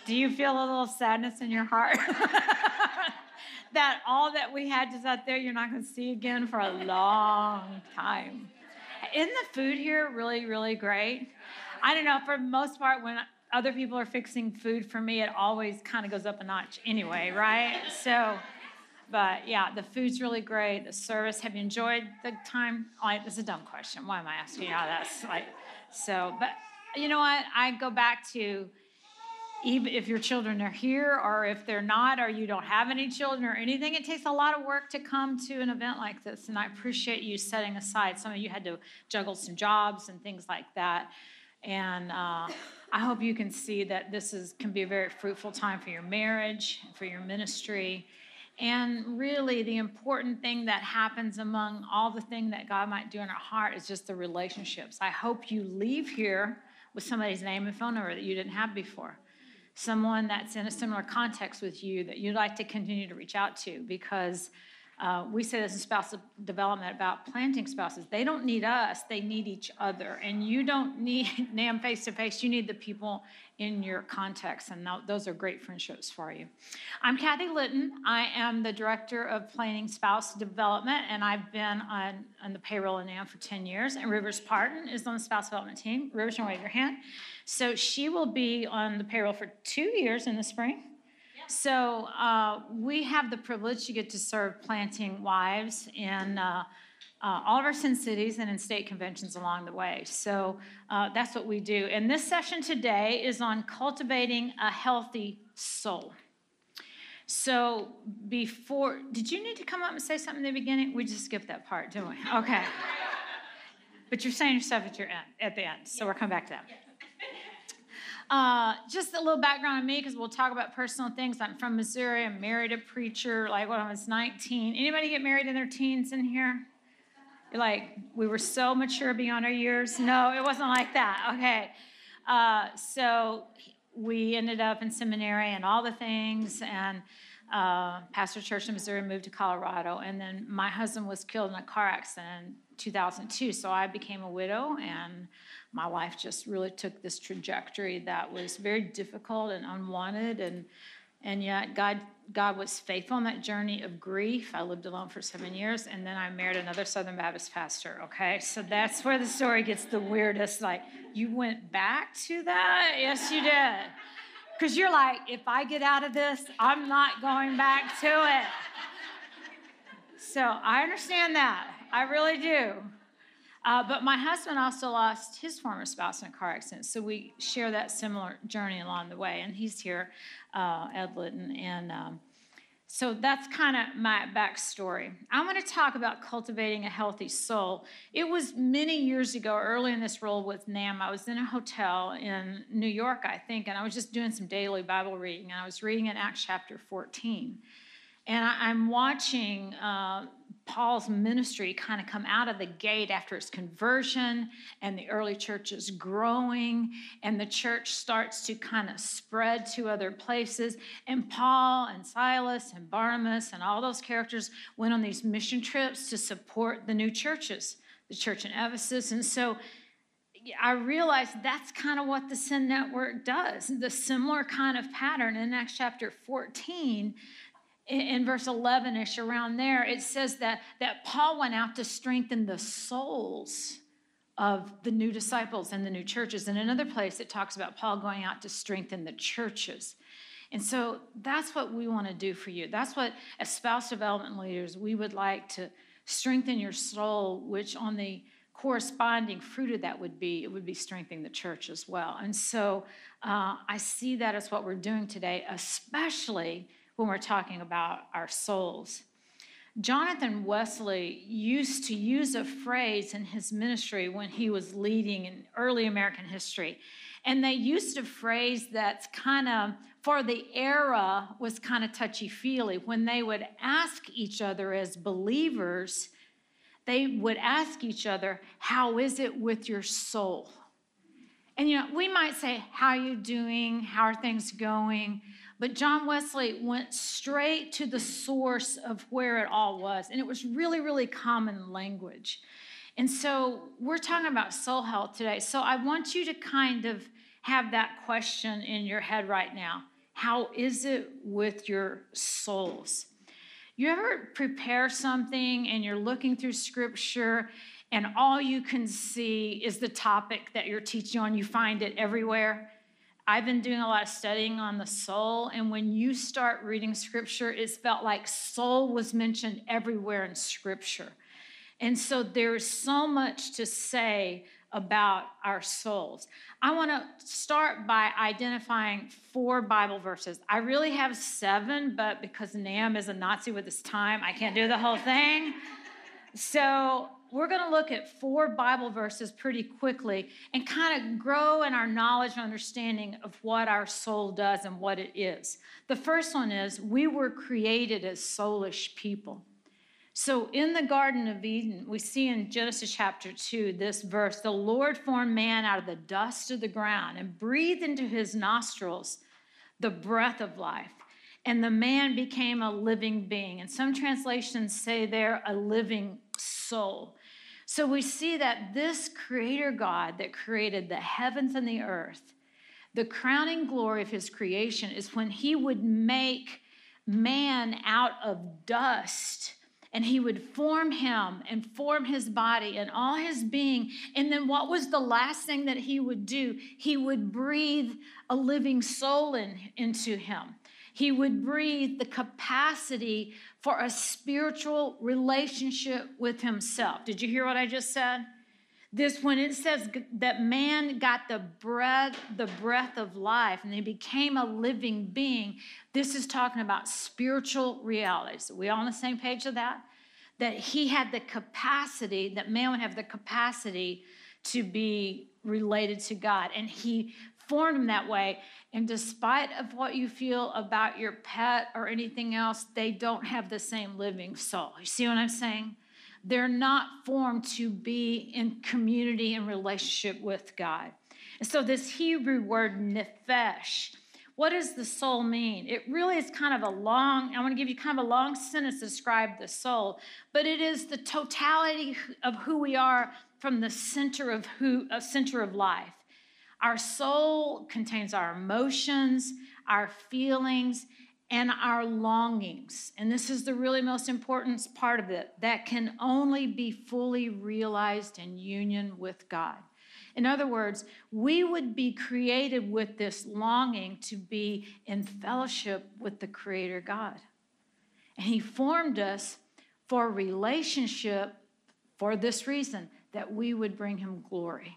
Do you feel a little sadness in your heart? That all that we had just out there, you're not going to see again for a long time. Isn't the food here really, really great? I don't know, for the most part, when other people are fixing food for me, it always kind of goes up a notch anyway, right? So, but yeah, the food's really great. The service, have you enjoyed the time? Oh, this is a dumb question. Why am I asking you all that's like, so, but you know what? I go back to, even if your children are here or if they're not, or you don't have any children or anything, it takes a lot of work to come to an event like this. And I appreciate you setting aside. Some of you had to juggle some jobs and things like that. And I hope you can see that can be a very fruitful time for your marriage, for your ministry. And really, the important thing that happens among all the things that God might do in our heart is just the relationships. I hope you leave here with somebody's name and phone number that you didn't have before. Someone that's in a similar context with you that you'd like to continue to reach out to, because we say this in spousal development about planting spouses. They don't need us, they need each other. And you don't need them face to face, you need the people in your context. And those are great friendships for you. I'm Kathy Litton. I am the Director of Planning Spouse Development, and I've been on the payroll in NAM for 10 years. And Rivers Parton is on the spouse development team. Rivers, you want to wave your hand? So she will be on the payroll for 2 years in the spring. So we have the privilege to get to serve planting wives in all of our Sin Cities and in state conventions along the way. So that's what we do. And this session today is on cultivating a healthy soul. So did you need to come up and say something in the beginning? We just skipped that part, didn't we? Okay. But you're saying your stuff at the end, so we're coming back to that. Just a little background on me, because we'll talk about personal things. I'm from Missouri. I married a preacher like when I was 19. Anybody get married in their teens in here? You're like, we were so mature beyond our years? No, it wasn't like that. Okay. So we ended up in seminary and all the things, and pastor church in Missouri, moved to Colorado, and then my husband was killed in a car accident in 2002, so I became a widow, and my life just really took this trajectory that was very difficult and unwanted, and yet God was faithful on that journey of grief. I lived alone for 7 years, and then I married another Southern Baptist pastor, okay? So that's where the story gets the weirdest. Like, you went back to that? Yes, you did. Because you're like, if I get out of this, I'm not going back to it. So I understand that. I really do. But my husband also lost his former spouse in a car accident, so we share that similar journey along the way. And he's here, Ed Litton, and so that's kind of my backstory. I'm going to talk about cultivating a healthy soul. It was many years ago, early in this role with NAM. I was in a hotel in New York, I think, and I was just doing some daily Bible reading, and I was reading in Acts chapter 14. And I'm watching Paul's ministry kind of come out of the gate after his conversion, and the early church is growing, and the church starts to kind of spread to other places. And Paul and Silas and Barnabas and all those characters went on these mission trips to support the new churches, the church in Ephesus. And so I realized that's kind of what the Sin Network does, the similar kind of pattern. In Acts chapter 14, in verse 11-ish, around there, it says that Paul went out to strengthen the souls of the new disciples and the new churches. And another place, it talks about Paul going out to strengthen the churches. And so that's what we want to do for you. That's what, as spouse development leaders, we would like to strengthen your soul, which on the corresponding fruit of that would be, it would be strengthening the church as well. And so I see that as what we're doing today, especially when we're talking about our souls. Jonathan Wesley used to use a phrase in his ministry when he was leading in early American history. And they used a phrase that's kind of, for the era, was kind of touchy-feely. When they would ask each other as believers, they would ask each other, how is it with your soul? And, we might say, how are you doing? How are things going? But John Wesley went straight to the source of where it all was. And it was really, really common language. And so we're talking about soul health today. So I want you to kind of have that question in your head right now. How is it with your souls? You ever prepare something and you're looking through scripture and all you can see is the topic that you're teaching on? You find it everywhere. I've been doing a lot of studying on the soul, and when you start reading scripture, it's felt like soul was mentioned everywhere in scripture. And so there's so much to say about our souls. I want to start by identifying 4 Bible verses. I really have 7, but because Nam is a Nazi with his time, I can't do the whole thing. So we're going to look at 4 Bible verses pretty quickly and kind of grow in our knowledge and understanding of what our soul does and what it is. The first one is, we were created as soulish people. So in the Garden of Eden, we see in Genesis chapter 2 this verse, the Lord formed man out of the dust of the ground and breathed into his nostrils the breath of life. And the man became a living being. And some translations say there, a living soul. So we see that this creator God that created the heavens and the earth, the crowning glory of his creation is when he would make man out of dust, and he would form him and form his body and all his being. And then what was the last thing that he would do? He would breathe a living soul into him. He would breathe the capacity for a spiritual relationship with himself. Did you hear what I just said? This, when it says that man got the breath of life and he became a living being, this is talking about spiritual realities. Are we all on the same page of that? That he had the capacity, that man would have the capacity to be related to God. And he formed him that way. And despite of what you feel about your pet or anything else, they don't have the same living soul. You see what I'm saying? They're not formed to be in community and relationship with God. And so this Hebrew word nephesh, what does the soul mean? It really is kind of a long, I want to give you kind of a long sentence to describe the soul, but it is the totality of who we are from the center of life. Our soul contains our emotions, our feelings, and our longings. And this is the really most important part of it, that can only be fully realized in union with God. In other words, we would be created with this longing to be in fellowship with the Creator God. And He formed us for relationship for this reason, that we would bring Him glory.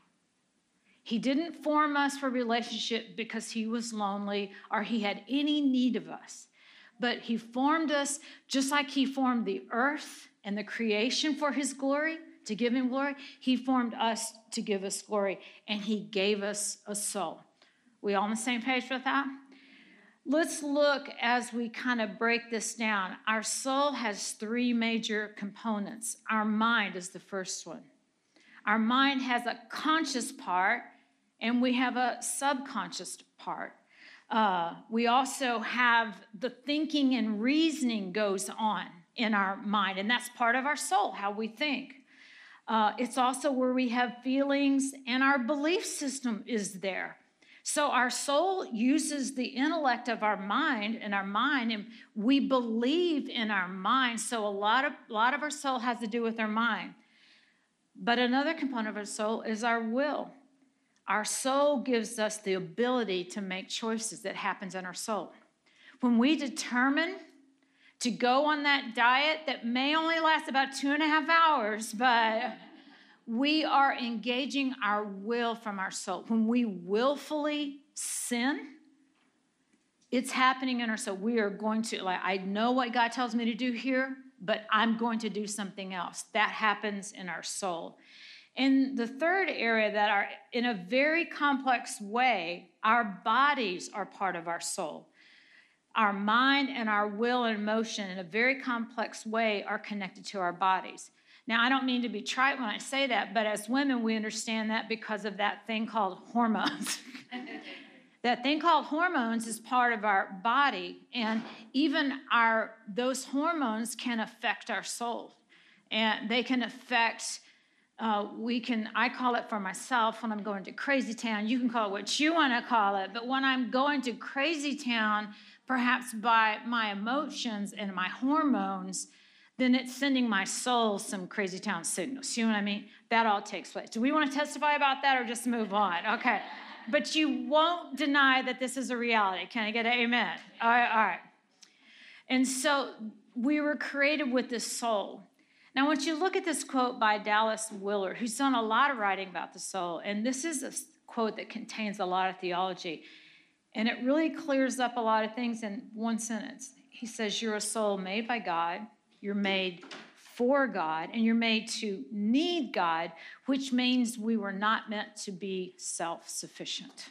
He didn't form us for relationship because He was lonely or He had any need of us. But He formed us just like He formed the earth and the creation for His glory, to give Him glory. He formed us to give us glory, and He gave us a soul. We all on the same page with that? Let's look as we kind of break this down. Our soul has 3 major components. Our mind is the first one. Our mind has a conscious part, and we have a subconscious part. We also have the thinking and reasoning goes on in our mind, and that's part of our soul, how we think. It's also where we have feelings, and our belief system is there. So our soul uses the intellect of our mind, and we believe in our mind. So a lot of our soul has to do with our mind. But another component of our soul is our will. Our soul gives us the ability to make choices. That happens in our soul. When we determine to go on that diet that may only last about 2.5 hours, but we are engaging our will from our soul. When we willfully sin, it's happening in our soul. We are going to, I know what God tells me to do here, but I'm going to do something else. That happens in our soul. And the third area that are, in a very complex way, our bodies are part of our soul. Our mind and our will and emotion, in a very complex way, are connected to our bodies. Now, I don't mean to be trite when I say that, but as women, we understand that because of that thing called hormones. That thing called hormones is part of our body, and even those hormones can affect our soul. And they can affect I call it for myself when I'm going to crazy town. You can call it what you want to call it. But when I'm going to crazy town, perhaps by my emotions and my hormones, then it's sending my soul some crazy town signals. You know what I mean? That all takes place. Do we want to testify about that or just move on? Okay. But you won't deny that this is a reality. Can I get an amen? All right. And so we were created with this soul. Now, I want you to look at this quote by Dallas Willard, who's done a lot of writing about the soul. And this is a quote that contains a lot of theology. And it really clears up a lot of things in one sentence. He says, you're a soul made by God, you're made for God, and you're made to need God, which means we were not meant to be self-sufficient.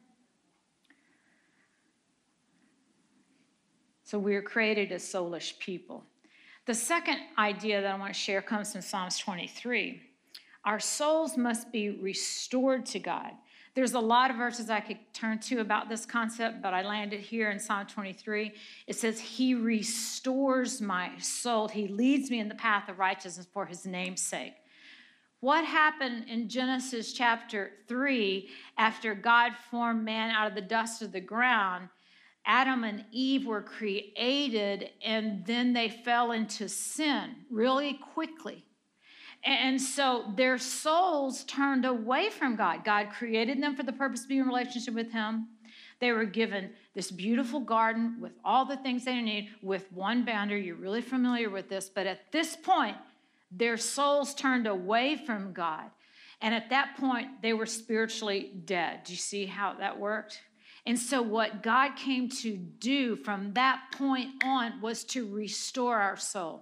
So we were created as soulish people. The second idea that I want to share comes from Psalms 23. Our souls must be restored to God. There's a lot of verses I could turn to about this concept, but I landed here in Psalm 23. It says, he restores my soul. He leads me in the path of righteousness for his name's sake. What happened in Genesis chapter 3 after God formed man out of the dust of the ground? Adam and Eve were created, and then they fell into sin really quickly. And so their souls turned away from God. God created them for the purpose of being in relationship with him. They were given this beautiful garden with all the things they need, with one boundary. You're really familiar with this. But at this point, their souls turned away from God. And at that point, they were spiritually dead. Do you see how that worked? And so what God came to do from that point on was to restore our soul.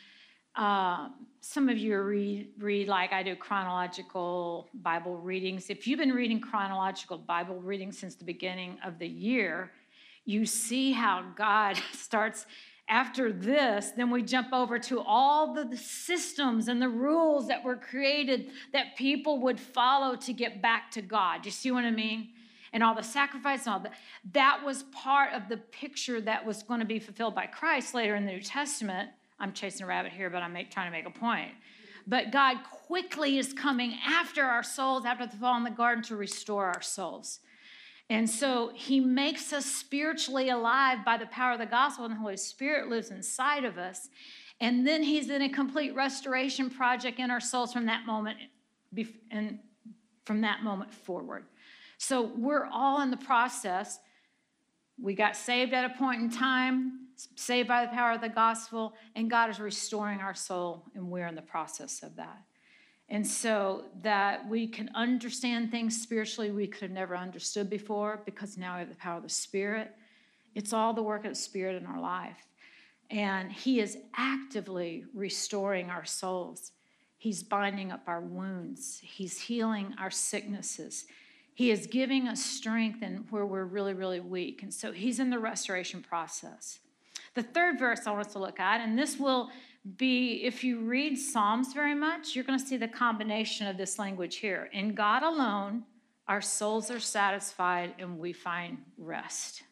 Some of you read like I do chronological Bible readings. If you've been reading chronological Bible readings since the beginning of the year, you see how God starts after this. Then we jump over to all the systems and the rules that were created that people would follow to get back to God. Do you see what I mean? And all the sacrifice and all that. That was part of the picture that was going to be fulfilled by Christ later in the New Testament. I'm chasing a rabbit here, but I'm trying to make a point. But God quickly is coming after our souls, after the fall in the garden, to restore our souls. And so he makes us spiritually alive by the power of the gospel, and the Holy Spirit lives inside of us. And then he's in a complete restoration project in our souls from that moment and from that moment forward. So we're all in the process. We got saved at a point in time, saved by the power of the gospel, and God is restoring our soul, and we're in the process of that. And so that we can understand things spiritually we could have never understood before, because now we have the power of the Spirit. It's all the work of the Spirit in our life. And he is actively restoring our souls. He's binding up our wounds. He's healing our sicknesses. He is giving us strength in where we're really, really weak. And so he's in the restoration process. The third verse I want us to look at, and this will be, if you read Psalms very much, you're going to see the combination of this language here. In God alone, our souls are satisfied and we find rest.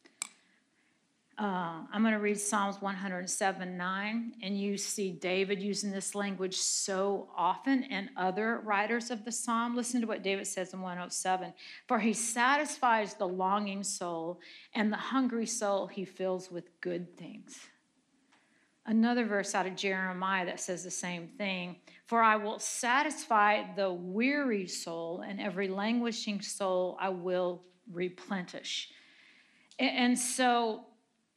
I'm going to read Psalms 107:9, and you see David using this language so often, and other writers of the psalm. Listen to what David says in 107. For he satisfies the longing soul, and the hungry soul he fills with good things. Another verse out of Jeremiah that says the same thing. For I will satisfy the weary soul, and every languishing soul I will replenish. And so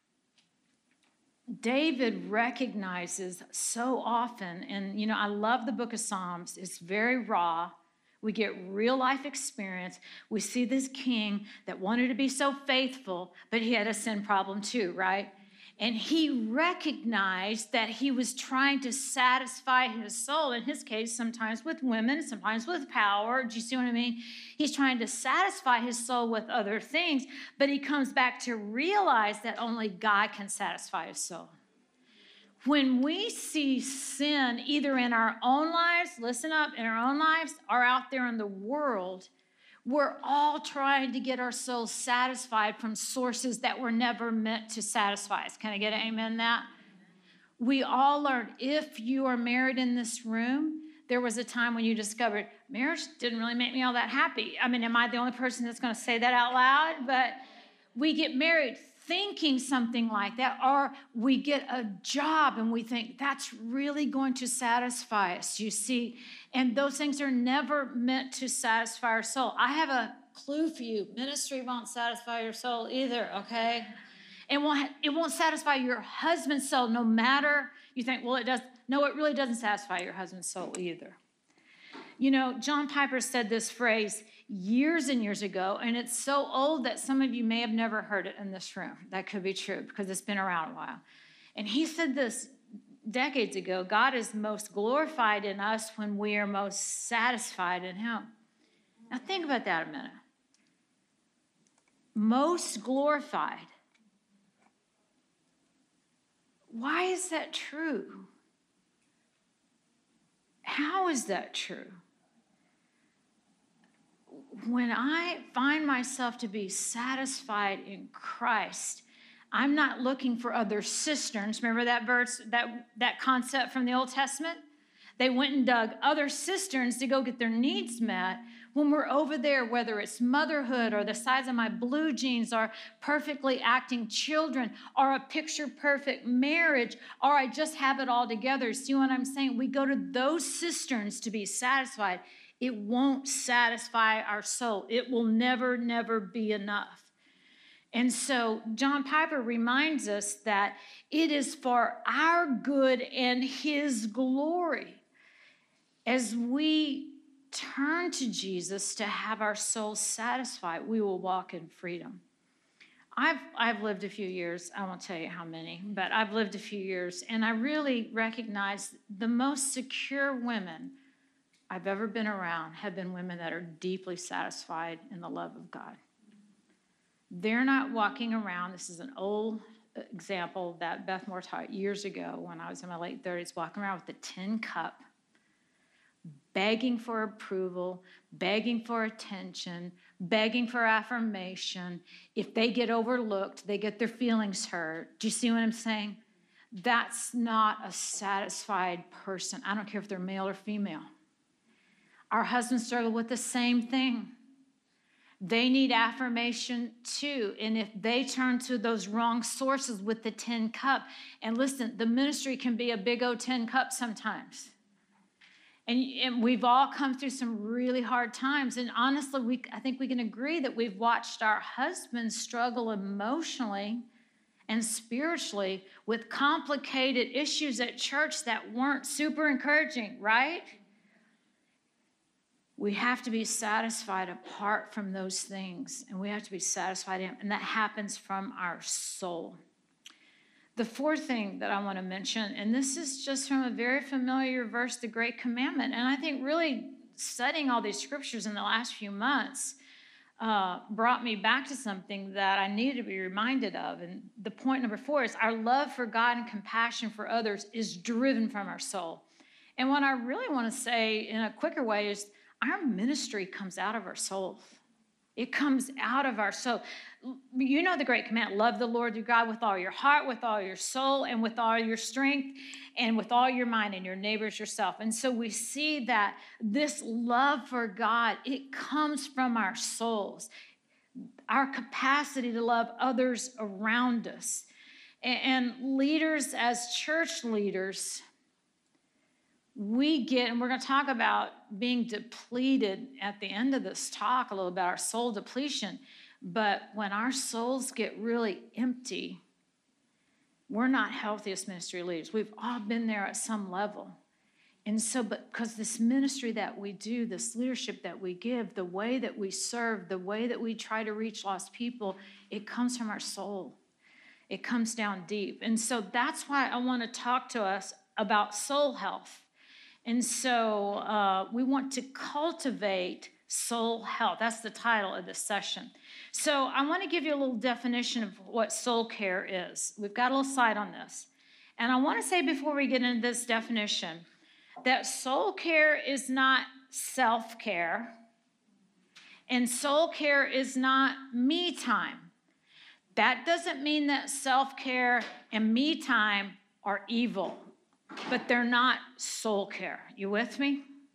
David recognizes so often, and I love the book of Psalms. It's very raw. We get real life experience. We see this king that wanted to be so faithful, but he had a sin problem too, right? And he recognized that he was trying to satisfy his soul, in his case, sometimes with women, sometimes with power. Do you see what I mean? He's trying to satisfy his soul with other things, but he comes back to realize that only God can satisfy his soul. When we see sin either in our own lives, listen up, in our own lives, or out there in the world, we're all trying to get our souls satisfied from sources that were never meant to satisfy us. Can I get an amen that? We all learn, if you are married in this room, there was a time when you discovered marriage didn't really make me all that happy. I mean, am I the only person that's going to say that out loud? But we get married thinking something like that, or we get a job and we think that's really going to satisfy us, you see. And those things are never meant to satisfy our soul. I have a clue for you. Ministry won't satisfy your soul either, okay? It won't satisfy your husband's soul, no matter you think, well, it does. No, it really doesn't satisfy your husband's soul either. You know, John Piper said this phrase years and years ago, and it's so old that some of you may have never heard it in this room. That could be true because it's been around a while. And he said this decades ago: God is most glorified in us when we are most satisfied in him. Now think about that a minute. Most glorified. Why is that true? How is that true? When I find myself to be satisfied in Christ, I'm not looking for other cisterns. Remember that verse, that concept from the Old Testament? They went and dug other cisterns to go get their needs met. When we're over there, whether it's motherhood or the size of my blue jeans or perfectly acting children or a picture-perfect marriage, or I just have it all together. See what I'm saying? We go to those cisterns to be satisfied. It won't satisfy our soul. It will never, never be enough. And so John Piper reminds us that it is for our good and his glory as we turn to Jesus to have our souls satisfied, we will walk in freedom. I've lived a few years. I won't tell you how many, but I've lived a few years, and I really recognize the most secure women I've ever been around have been women that are deeply satisfied in the love of God. They're not walking around. This is an old example that Beth Moore taught years ago when I was in my late 30s, walking around with a tin cup, begging for approval, begging for attention, begging for affirmation. If they get overlooked, they get their feelings hurt. Do you see what I'm saying? That's not a satisfied person. I don't care if they're male or female. Our husbands struggle with the same thing. They need affirmation too. And if they turn to those wrong sources with the tin cup, and listen, the ministry can be a big old tin cup sometimes. And we've all come through some really hard times. And honestly, I think we can agree that we've watched our husbands struggle emotionally and spiritually with complicated issues at church that weren't super encouraging, right? We have to be satisfied apart from those things, and we have to be satisfied in, and that happens from our soul. The fourth thing that I want to mention, and this is just from a very familiar verse, the Great Commandment, and I think really studying all these scriptures in the last few months brought me back to something that I needed to be reminded of. And the point number 4 is our love for God and compassion for others is driven from our soul. And what I really want to say in a quicker way is our ministry comes out of our soul. It comes out of our soul. You know the great command: love the Lord your God with all your heart, with all your soul, and with all your strength, and with all your mind, and your neighbors yourself. And so we see that this love for God, it comes from our souls, our capacity to love others around us. And leaders, as church leaders, we get, and we're going to talk about being depleted at the end of this talk, a little about our soul depletion. But when our souls get really empty, we're not healthy as ministry leaders. We've all been there at some level. And so, but because this ministry that we do, this leadership that we give, the way that we serve, the way that we try to reach lost people, it comes from our soul. It comes down deep. And so that's why I want to talk to us about soul health. And so we want to cultivate soul health. That's the title of this session. So I want to give you a little definition of what soul care is. We've got a little slide on this. And I want to say before we get into this definition that soul care is not self-care, and soul care is not me time. That doesn't mean that self-care and me time are evil, but they're not soul care. You with me?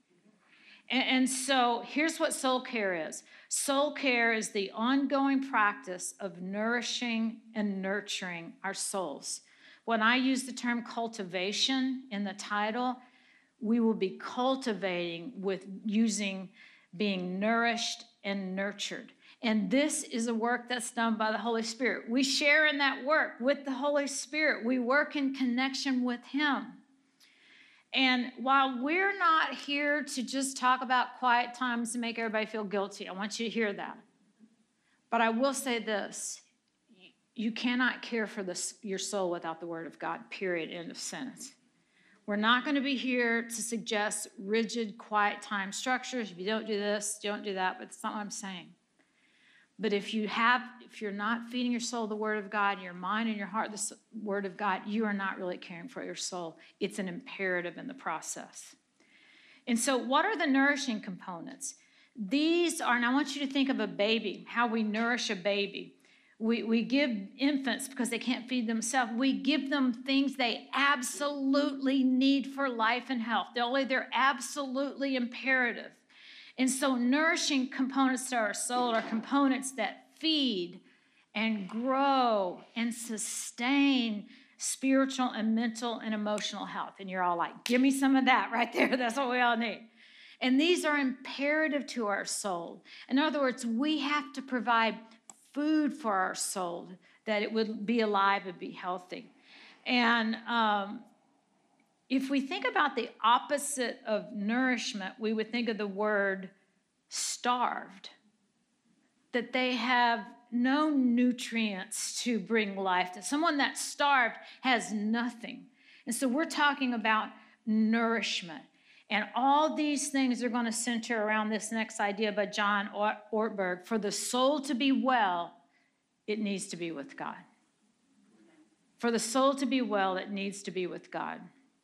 And so here's what soul care is. Soul care is the ongoing practice of nourishing and nurturing our souls. When I use the term cultivation in the title, we will be cultivating with using being nourished and nurtured. And this is a work that's done by the Holy Spirit. We share in that work with the Holy Spirit. We work in connection with Him. And while we're not here to just talk about quiet times to make everybody feel guilty, I want you to hear that. But I will say this. You cannot care for your soul without the Word of God, period, end of sentence. We're not going to be here to suggest rigid, quiet time structures. If you don't do this, don't do that, but that's not what I'm saying. But if you're not feeding your soul the Word of God, your mind and your heart the Word of God, you are not really caring for your soul. It's an imperative in the process. And so what are the nourishing components? These are, and I want you to think of a baby, how we nourish a baby. We give infants, because they can't feed themselves, we give them things they absolutely need for life and health. They're absolutely imperative. And so nourishing components to our soul are components that feed and grow and sustain spiritual and mental and emotional health. And you're all like, give me some of that right there. That's what we all need. And these are imperative to our soul. In other words, we have to provide food for our soul, that it would be alive and be healthy. And if we think about the opposite of nourishment, we would think of the word starved, that they have no nutrients to bring life. That someone that's starved has nothing. And so we're talking about nourishment. And all these things are going to center around this next idea by John Ortberg. For the soul to be well, it needs to be with God. For the soul to be well, it needs to be with God.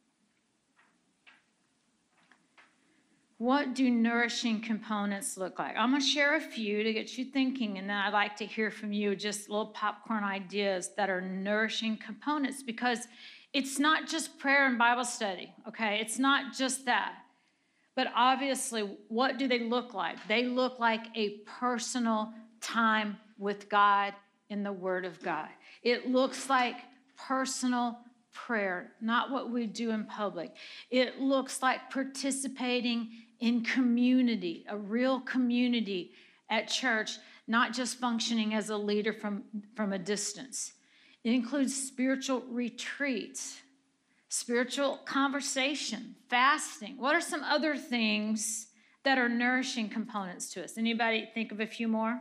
What do nourishing components look like? I'm going to share a few to get you thinking, and then I'd like to hear from you just little popcorn ideas that are nourishing components, because it's not just prayer and Bible study, okay? It's not just that. But obviously, what do they look like? They look like a personal time with God in the Word of God. It looks like personal prayer, not what we do in public. It looks like participating in community, a real community at church, not just functioning as a leader from a distance. It includes spiritual retreats, spiritual conversation, fasting. What are some other things that are nourishing components to us? Anybody think of a few more?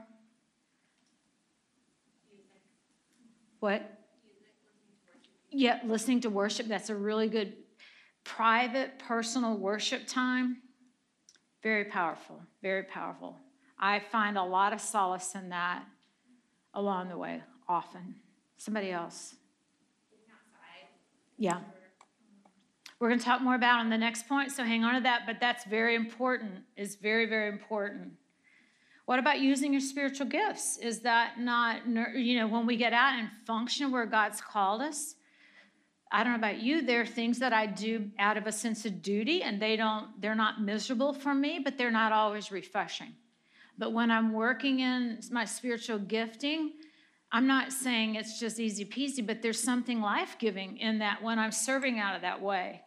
What? Yeah, listening to worship. That's a really good private, personal worship time. Very powerful, very powerful. I find a lot of solace in that along the way, often. Somebody else? Yeah. We're going to talk more about on the next point, so hang on to that, but that's very important. It's very, very important. What about using your spiritual gifts? Is that not, when we get out and function where God's called us? I don't know about you, there are things that I do out of a sense of duty, and they're not miserable for me, but they're not always refreshing. But when I'm working in my spiritual gifting, I'm not saying it's just easy peasy, but there's something life-giving in that when I'm serving out of that way.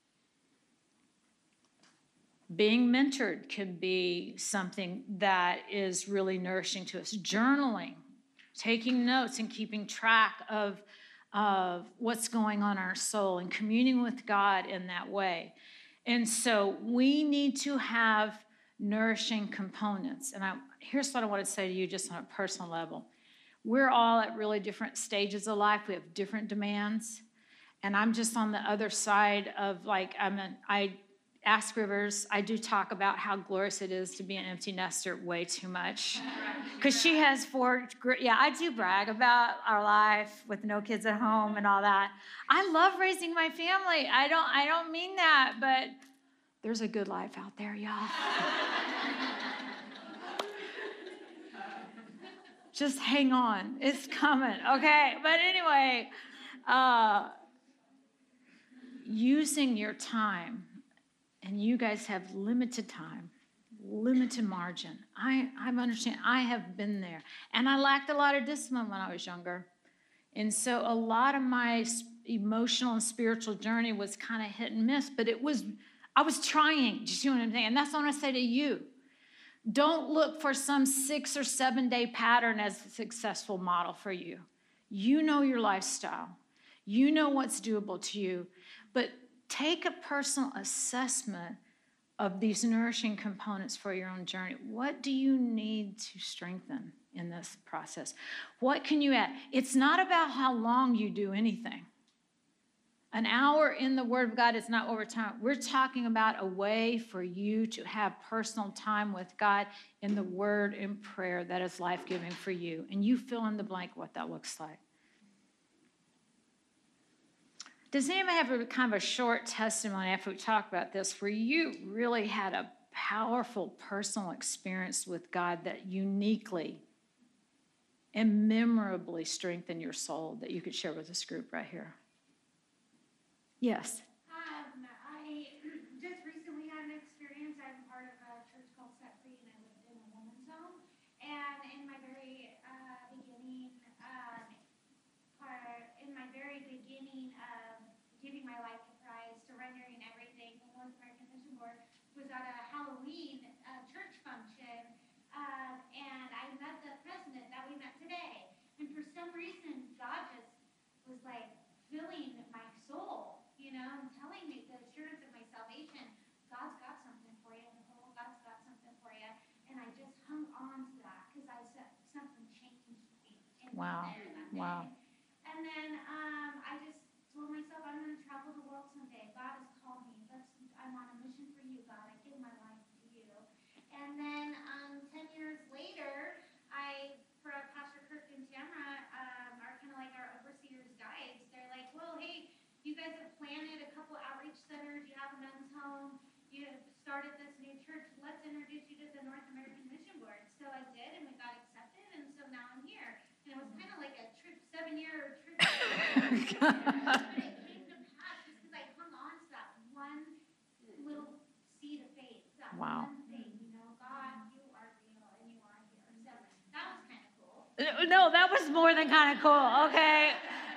Being mentored can be something that is really nourishing to us. Journaling, taking notes and keeping track of what's going on in our soul and communing with God in that way. And so we need to have nourishing components. And here's what I want to say to you just on a personal level. We're all at really different stages of life. We have different demands. And I'm just on the other side of I Ask Rivers, I do talk about how glorious it is to be an empty nester way too much. Because she has 4, I do brag about our life with no kids at home and all that. I love raising my family. I don't mean that, but there's a good life out there, y'all. Just hang on. It's coming, okay? But anyway, using your time, and you guys have limited time, limited margin. I understand. I have been there. And I lacked a lot of discipline when I was younger. And so a lot of my emotional and spiritual journey was kind of hit and miss, but I was trying. Do you see what I'm saying? And that's what I say to you. Don't look for some 6 or 7 day pattern as a successful model for you. You know your lifestyle. You know what's doable to you. But take a personal assessment of these nourishing components for your own journey. What do you need to strengthen in this process? What can you add? It's not about how long you do anything. An hour in the Word of God is not overtime. We're talking about a way for you to have personal time with God in the Word and prayer that is life-giving for you. And you fill in the blank what that looks like. Does anybody have a kind of a short testimony after we talk about this where you really had a powerful personal experience with God that uniquely and memorably strengthened your soul that you could share with this group right here? Yes. I just recently had an experience. I'm part of a church called Set Free, and I lived in a woman's home. And in my very beginning of giving my life to Christ, surrendering everything, the North American Mission Board was at a Halloween church function, and I met the president that we met today. And for some reason, God just was like filling my soul, and telling me the assurance of my salvation. God's got something for you, Nicole. God's got something for you. And I just hung on to that because something changed me. Wow. Wow. And then I just told myself I'm going to travel the world someday. God has called me. I'm on a mission for you, God. I give my life to you. And then 10 years later, Pastor Kirk and Tamara are kind of like our overseers guides. They're like, well, hey, you guys have planted a couple outreach centers. You have a men's home. You have started this new church. Let's introduce you to the North American Mission Board. So I did, and we got accepted, and so now I'm here. And it was kind of like a 7-year trip. But it came to pass just because I hung on to that one little seed of faith. That Wow. one thing, God, you are real, and you are here. So that was kind of cool. No, that was more than kind of cool, okay?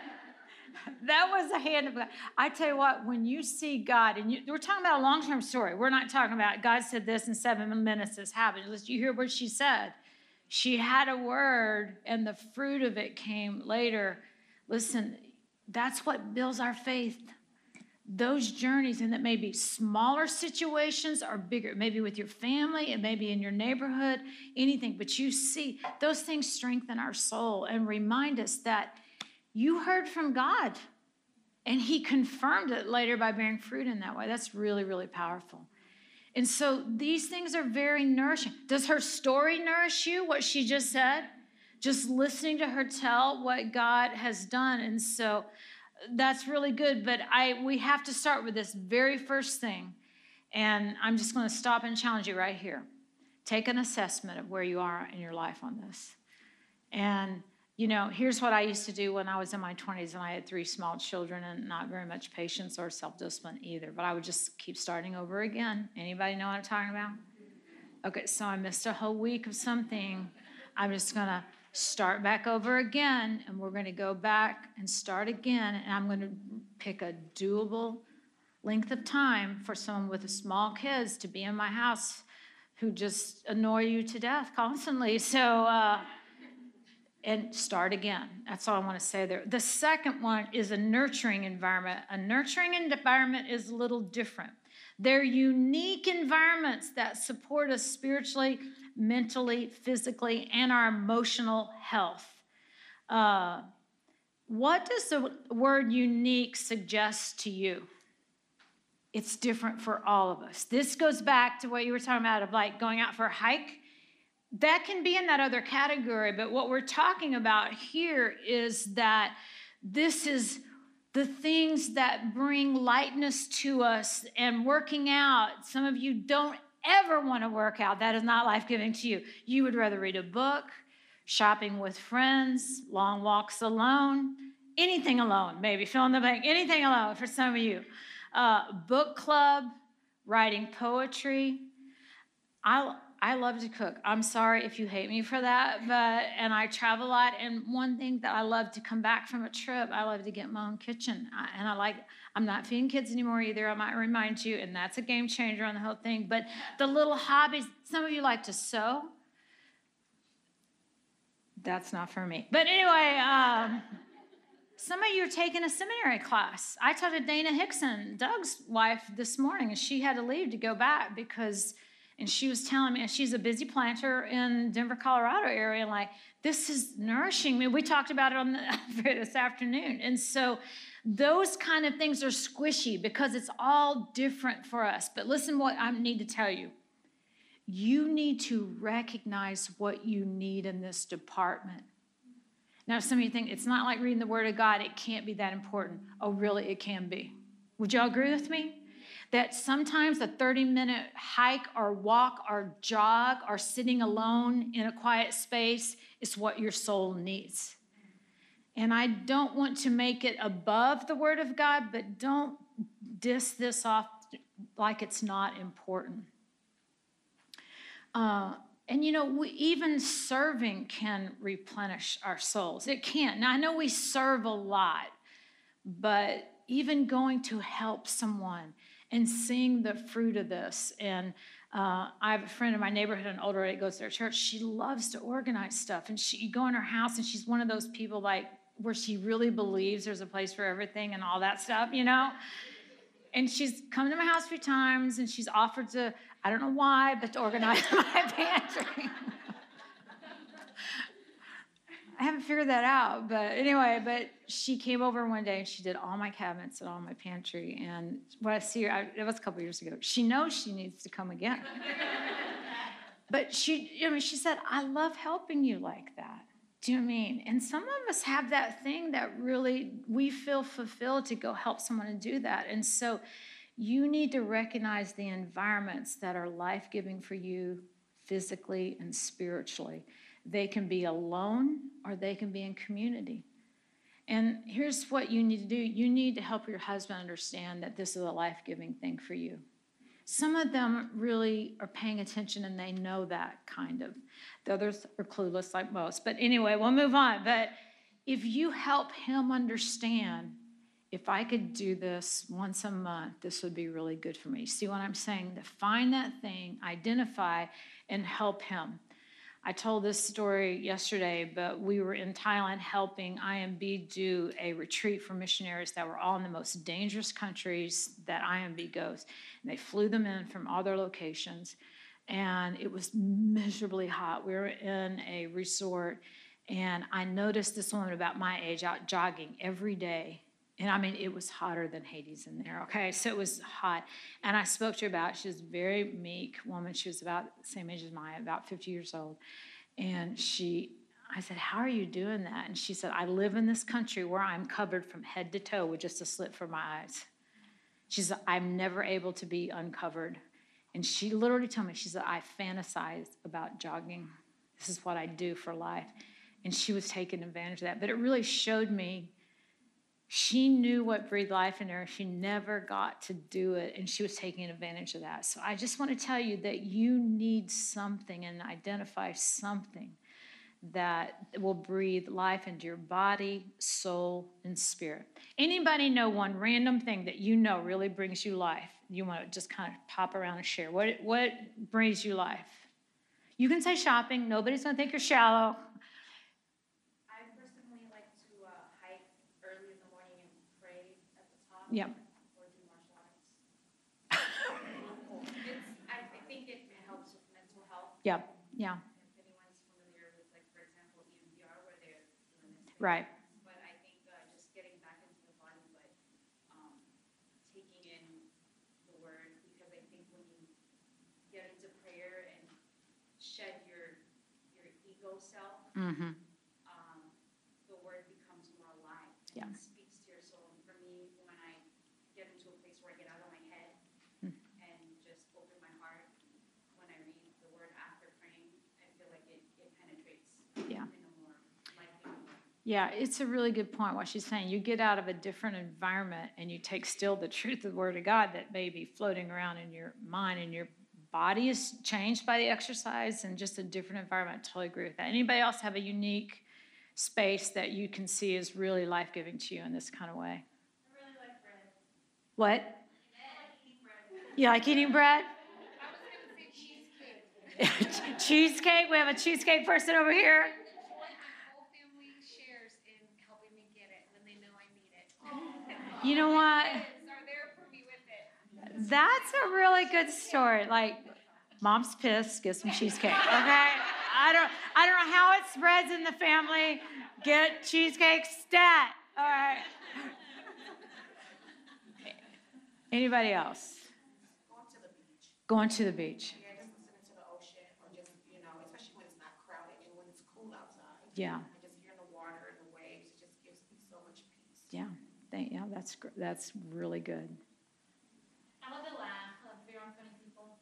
That was a hand of God. I tell you what, when you see God, and we're talking about a long-term story. We're not talking about God said this in 7 minutes, this happened. You hear what she said. She had a word, and the fruit of it came later. Listen, that's what builds our faith. Those journeys, and that may be smaller situations or bigger, maybe with your family, and maybe in your neighborhood, anything. But you see, those things strengthen our soul and remind us that you heard from God, and he confirmed it later by bearing fruit in that way. That's really, really powerful. And so these things are very nourishing. Does her story nourish you, what she just said? Just listening to her tell what God has done. And so that's really good. But we have to start with this very first thing. And I'm just going to stop and challenge you right here. Take an assessment of where you are in your life on this. And here's what I used to do when I was in my 20s and I had 3 small children and not very much patience or self-discipline either. But I would just keep starting over again. Anybody know what I'm talking about? Okay, so I missed a whole week of something. I'm just going to start back over again, and we're going to go back and start again. And I'm going to pick a doable length of time for someone with small kids to be in my house who just annoy you to death constantly. So... and start again. That's all I want to say there. The second one is a nurturing environment. A nurturing environment is a little different. They're unique environments that support us spiritually, mentally, physically, and our emotional health. What does the word unique suggest to you? It's different for all of us. This goes back to what you were talking about of like going out for a hike. That can be in that other category, but what we're talking about here is that this is the things that bring lightness to us and working out. Some of you don't ever want to work out. That is not life-giving to you. You would rather read a book, shopping with friends, long walks alone, anything alone, maybe fill in the blank, anything alone for some of you. Book club, writing poetry. I love to cook. I'm sorry if you hate me for that, and I travel a lot. And one thing that I love to come back from a trip, I love to get my own kitchen. I'm not feeding kids anymore either. I might remind you, and that's a game changer on the whole thing. But the little hobbies, some of you like to sew. That's not for me. But anyway, some of you are taking a seminary class. I talked to Dana Hickson, Doug's wife, this morning, and she had to leave to go back and she was telling me, and she's a busy planter in Denver, Colorado area, and like, this is nourishing me. We talked about it this afternoon. And so those kind of things are squishy because it's all different for us. But listen what I need to tell you. You need to recognize what you need in this department. Now, some of you think it's not like reading the Word of God. It can't be that important. Oh, really? It can be. Would y'all agree with me? That sometimes a 30-minute hike or walk or jog or sitting alone in a quiet space is what your soul needs. And I don't want to make it above the Word of God, but don't diss this off like it's not important. And even serving can replenish our souls. It can. Now, I know we serve a lot, but even going to help someone and seeing the fruit of this. And I have a friend in my neighborhood, an older lady, goes to their church. She loves to organize stuff. And you go in her house, and she's one of those people like where she really believes there's a place for everything and all that stuff, And she's come to my house a few times, and she's offered to, I don't know why, but to organize my pantry. I haven't figured that out, but anyway, but she came over one day and she did all my cabinets and all my pantry. And when I see her, it was a couple years ago, she knows she needs to come again. But she said, I love helping you like that. Do you know what I mean? And some of us have that thing that really we feel fulfilled to go help someone and do that. And so you need to recognize the environments that are life-giving for you physically and spiritually. They can be alone or they can be in community. And here's what you need to do. You need to help your husband understand that this is a life-giving thing for you. Some of them really are paying attention and they know that kind of. The others are clueless like most. But anyway, we'll move on. But if you help him understand, if I could do this once a month, this would be really good for me. See what I'm saying? To find that thing, identify, and help him. I told this story yesterday, but we were in Thailand helping IMB do a retreat for missionaries that were all in the most dangerous countries that IMB goes. And they flew them in from all their locations, and it was miserably hot. We were in a resort, and I noticed this woman about my age out jogging every day. And I mean, it was hotter than Hades in there, okay? So it was hot. And I spoke to her about it. She was a very meek woman. She was about the same age as mine, about 50 years old. And I said, how are you doing that? And she said, I live in this country where I'm covered from head to toe with just a slit for my eyes. She said, I'm never able to be uncovered. And she literally told me, she said, I fantasize about jogging. This is what I do for life. And she was taking advantage of that. But it really showed me she knew what breathed life in her. She never got to do it, and she was taking advantage of that. So I just want to tell you that you need something and identify something that will breathe life into your body, soul, and spirit. Anybody know one random thing that you know really brings you life? You want to just kind of pop around and share. What brings you life? You can say shopping. Nobody's going to think you're shallow. Yeah. Or do martial arts. I think it helps with mental health. Yeah, yeah. If anyone's familiar with, like, for example, EMDR, where they're doing this. Right. But I think just getting back into the body, but taking in the word, because I think when you get into prayer and shed your ego self, Mm-hmm. the word becomes more alive. Yeah. And speaks to your soul. And for me, when I get into a place where I get out of my head and just open my heart, when I read the word after praying, I feel like it penetrates Yeah. in a more life-giving way. Yeah, it's a really good point what she's saying. You get out of a different environment and you take still the truth of the Word of God that may be floating around in your mind and your body is changed by the exercise and just a different environment. Totally agree with that. Anybody else have a unique space that you can see is really life-giving to you in this kind of way? I really like bread. What? I like eating bread. You like eating bread? I was going to say cheesecake. Cheesecake? We have a cheesecake person over here. My whole family shares in helping me get it when they know I need it. You know what? Kids are there for me with it. That's a really good story. Like, mom's pissed, get some cheesecake, okay? I don't know how it spreads in the family. Get cheesecake stat. All right. Anybody else? Going to the beach. Going to the beach. Yeah, just listening to the ocean, or just, especially when it's not crowded and when it's cool outside. Yeah. And just hearing the water and the waves, it just gives me so much peace. Yeah. That's really good. I love the laugh. I love to be around funny people.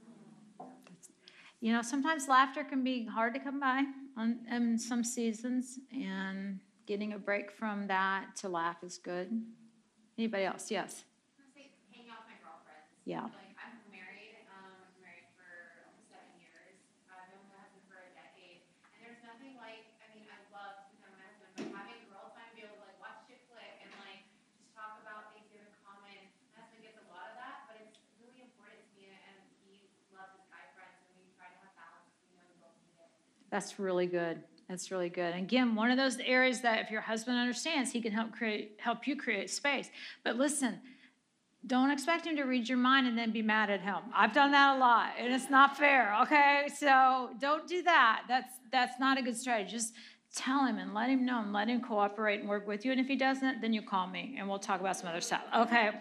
Sometimes laughter can be hard to come by in some seasons, and getting a break from that to laugh is good. Anybody else? Yes. I'm gonna say hang out with my girlfriends. Yeah. Like I'm married. I've been married for almost 7 years. I've been with my husband for a decade, and there's nothing like. I mean, I love to spend time with my husband, but having girl time, be able to like watch chick flick and like just talk about things we have in common. My husband gets a lot of that, but it's really important to me, and he loves his guy friends, and we try to have balance. We both need it. That's really good. That's really good. And again, one of those areas that if your husband understands, he can help you create space. But listen, don't expect him to read your mind and then be mad at him. I've done that a lot, and it's not fair, okay? So don't do that. That's not a good strategy. Just tell him and let him know and let him cooperate and work with you. And if he doesn't, then you call me, and we'll talk about some other stuff, okay?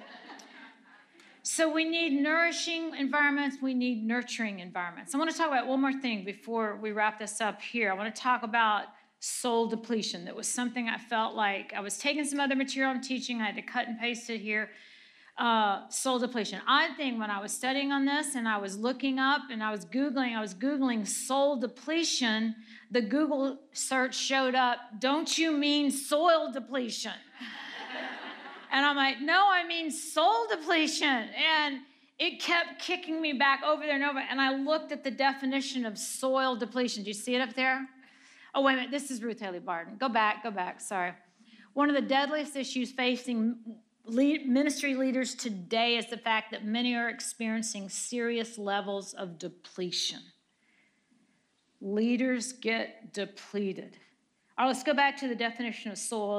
So we need nourishing environments. We need nurturing environments. I want to talk about one more thing before we wrap this up here. I want to talk about soul depletion. That was something I felt like I was taking some other material I'm teaching. I had to cut and paste it here. Soul depletion. I think when I was studying on this and I was looking up and I was Googling soul depletion, the Google search showed up, don't you mean soil depletion? And I'm like, no, I mean soul depletion. And it kept kicking me back over there and over. And I looked at the definition of soil depletion. Do you see it up there? Oh, wait a minute. This is Ruth Haley Barton. Go back. Sorry. One of the deadliest issues facing ministry leaders today is the fact that many are experiencing serious levels of depletion. Leaders get depleted. All right, let's go back to the definition of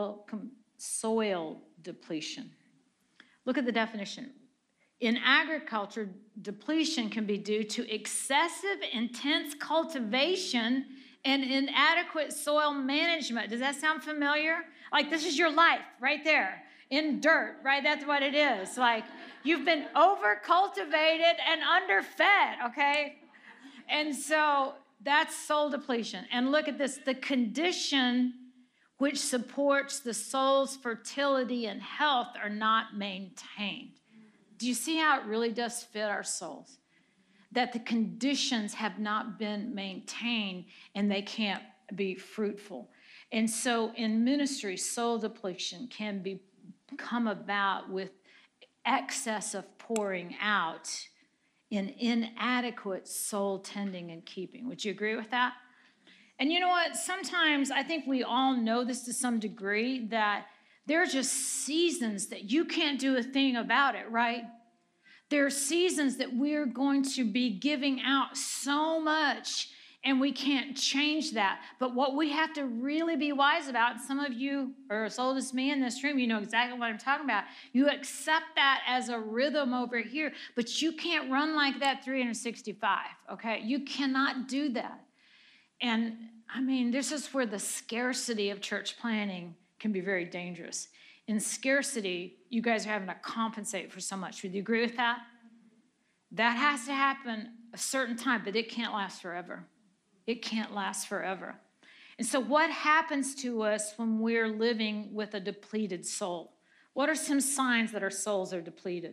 soil depletion. Look at the definition. In agriculture, depletion can be due to excessive, intense cultivation and inadequate soil management. Does that sound familiar? Like this is your life right there in dirt, right? That's what it is. Like you've been over-cultivated and underfed, okay? And so that's soul depletion. And look at this, the condition which supports the soul's fertility and health are not maintained. Do you see how it really does fit our souls? That the conditions have not been maintained and they can't be fruitful. And so in ministry, soul depletion can come about with excess of pouring out in inadequate soul tending and keeping. Would you agree with that? And you know what? Sometimes I think we all know this to some degree, that there are just seasons that you can't do a thing about it, right? There are seasons that we're going to be giving out so much and we can't change that. But what we have to really be wise about, and some of you are as old as me in this room, you know exactly what I'm talking about. You accept that as a rhythm over here, but you can't run like that 365, okay? You cannot do that. And I mean, this is where the scarcity of church planning can be very dangerous. In scarcity, you guys are having to compensate for so much. Would you agree with that? That has to happen a certain time, but it can't last forever. It can't last forever. And so what happens to us when we're living with a depleted soul? What are some signs that our souls are depleted?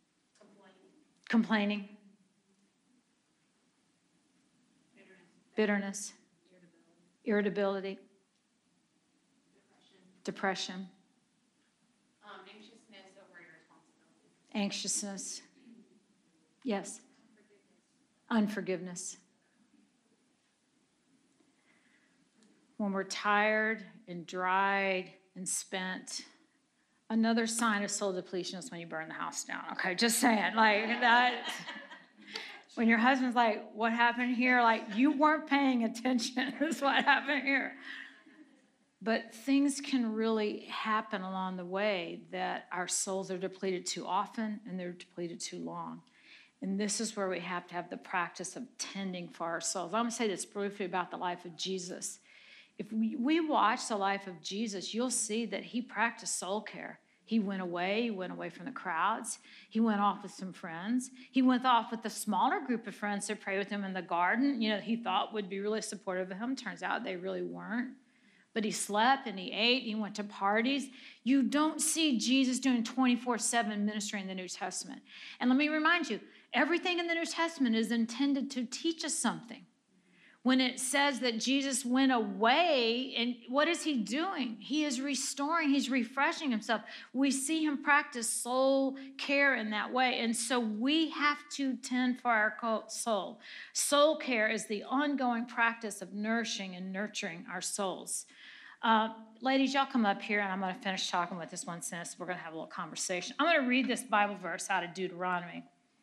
Complaining. Bitterness. Irritability. Depression. Anxiousness over irresponsibility. Anxiousness. Yes. Unforgiveness. When we're tired and dried and spent, another sign of soul depletion is when you burn the house down. Okay, just saying, like that. When your husband's like, what happened here? Like, you weren't paying attention. Is what happened here. But things can really happen along the way that our souls are depleted too often and they're depleted too long. And this is where we have to have the practice of tending for our souls. I'm going to say this briefly about the life of Jesus. If we watch the life of Jesus, you'll see that he practiced soul care. He went away from the crowds. He went off with some friends. He went off with a smaller group of friends to pray with him in the garden, he thought would be really supportive of him. Turns out they really weren't. But he slept and he ate, he went to parties. You don't see Jesus doing 24/7 ministry in the New Testament. And let me remind you, everything in the New Testament is intended to teach us something. When it says that Jesus went away, and what is he doing? He is restoring, he's refreshing himself. We see him practice soul care in that way. And so we have to tend for our soul. Soul care is the ongoing practice of nourishing and nurturing our souls. Ladies, y'all come up here, and I'm going to finish talking with this one sentence. We're going to have a little conversation. I'm going to read this Bible verse out of Deuteronomy.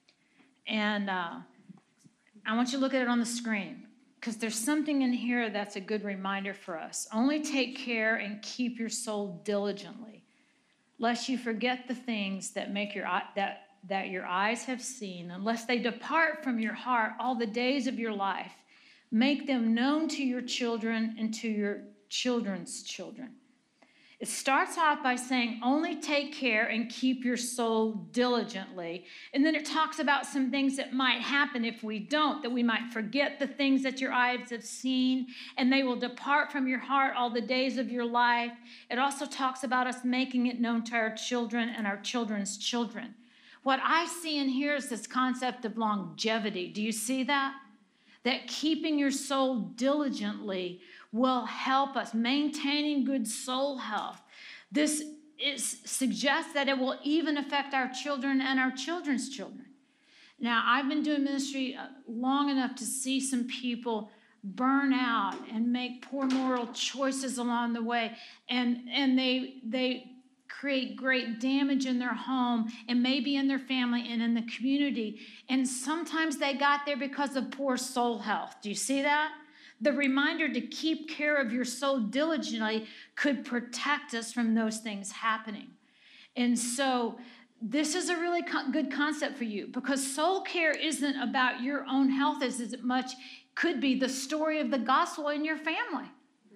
And I want you to look at it on the screen, because there's something in here that's a good reminder for us. Only take care and keep your soul diligently, lest you forget the things that make that your eyes have seen, unless they depart from your heart all the days of your life. Make them known to your children and to your children's children. It starts off by saying, only take care and keep your soul diligently. And then it talks about some things that might happen if we don't, that we might forget the things that your eyes have seen, and they will depart from your heart all the days of your life. It also talks about us making it known to our children and our children's children. What I see in here is this concept of longevity. Do you see that? That keeping your soul diligently will help us, maintaining good soul health. This suggests that it will even affect our children and our children's children. Now, I've been doing ministry long enough to see some people burn out and make poor moral choices along the way, and they create great damage in their home and maybe in their family and in the community. And sometimes they got there because of poor soul health. Do you see that? The reminder to keep care of your soul diligently could protect us from those things happening. And so this is a really good concept for you, because soul care isn't about your own health as much could be the story of the gospel in your family.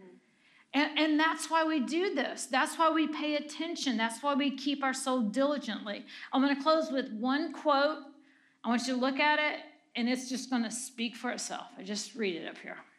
And that's why we do this. That's why we pay attention. That's why we keep our soul diligently. I'm going to close with one quote. I want you to look at it, and it's just going to speak for itself. I just read it up here.